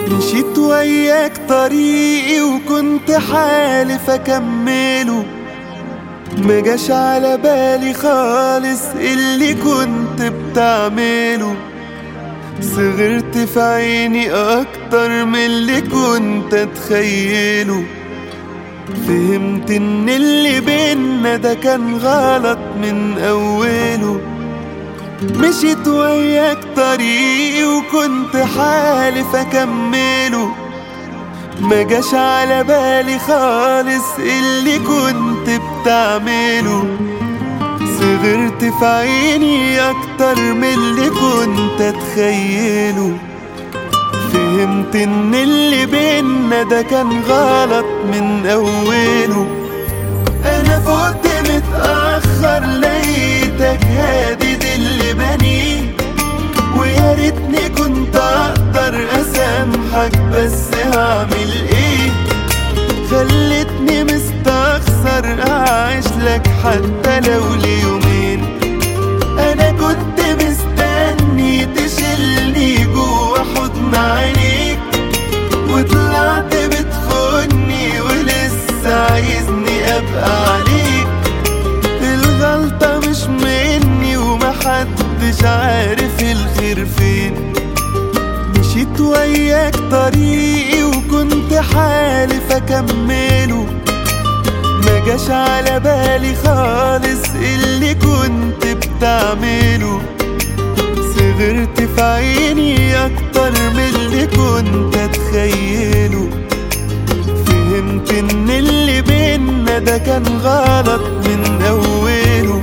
مشيت وياك طريقي وكنت حالف اكمله، مجاش على بالي خالص اللي كنت بتعمله. صغرت في عيني اكتر من اللي كنت اتخيله. فهمت ان اللي بينا ده كان غلط من اوله. مشيت وياك طريقي وكنت حالف اكمله، مجاش على بالي خالص اللي كنت بتعمله. صغرت في عيني اكتر من اللي كنت اتخيله. فهمت ان اللي بينا ده كان غلط من اوله. انا فوت متأخر لقيتك هادد اللي بنيه، ويا ريتني كنت اقدر اسامحك، بس هعمل ايه؟ خلتني مستخسر اعيش لك حتى لو ليومين. انا كنت مستني تشيلني جوا حضن عينيك، وطلعت بتخوني ولسه عايزني ابقى عليك. الغلطة مش مني ومحدش عارف الخير فين. مشيت وياك طريقي وكنت حالف اكمله، مجاش على بالي خالص اللي كنت بتعمله. صغرت في عيني اكتر من اللي كنت اتخيله. فهمت ان اللي بينا ده كان غلط من اوله.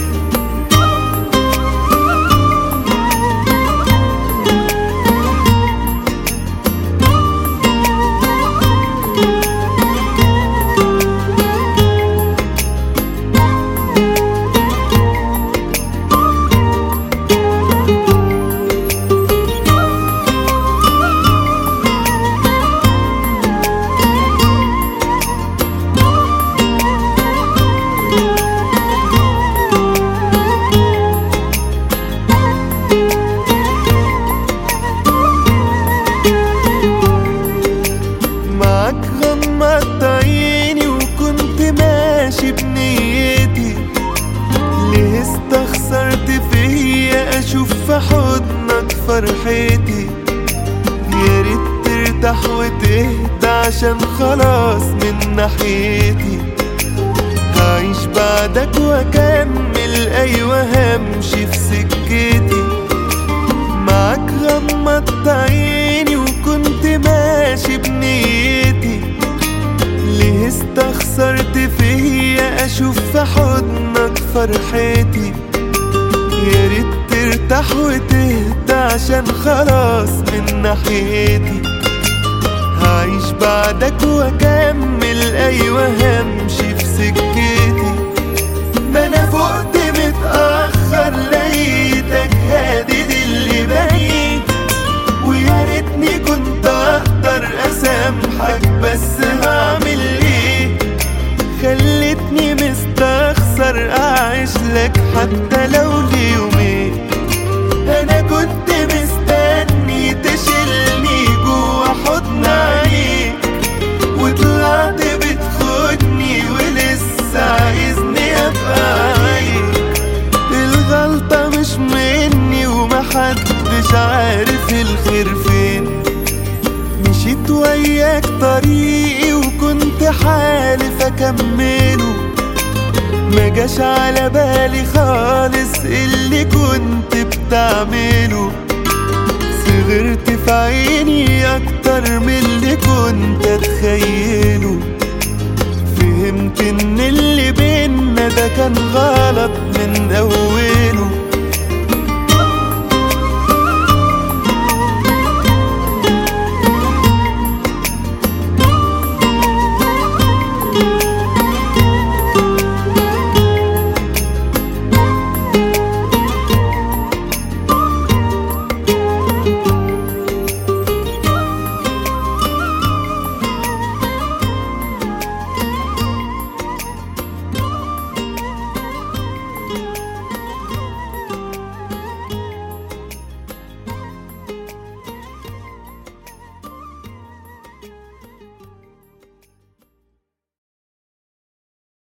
غمضت عيني وكنت ماشي بنيتي. ليه استخسرت فيا اشوف في حضنك فرحتي؟ يا ريت ترتاح وتهدى عشان خلاص من ناحيتي. هعيش بعدك واكمل، ايوه همشي في سكتي. معاك غمضت عيني وكنت ماشي بنيتي. ليه استخسرت فيا اشوف في حضنك فرحتي؟ يا ريت ترتاح وتهدى عشان خلاص من ناحيتي. هعيش بعدك واكمل، ايوه همشي في سكتي. ما انا فقت متأخر لقيتك هادد اللي بنيه، ويا ريتني كنت اقدر اسامحك، بس هعمل ايه؟ خلتني مستخسر اعيش لك حتى لو ليومين. انا كنت مستني تشيلني جوا حضن عينيك، وطلعت بتخوني ولسه عايزني ابقى عينيك. الغلطة مش مني ومحدش عارف الخير فين. مشيت وياك طريقي وكنت حالف اكمله، مجاش على بالي خالص اللي كنت بتعمله. صغرت في عيني اكتر من اللي كنت اتخيله. فهمت ان اللي بينا ده كان غلط من اوله.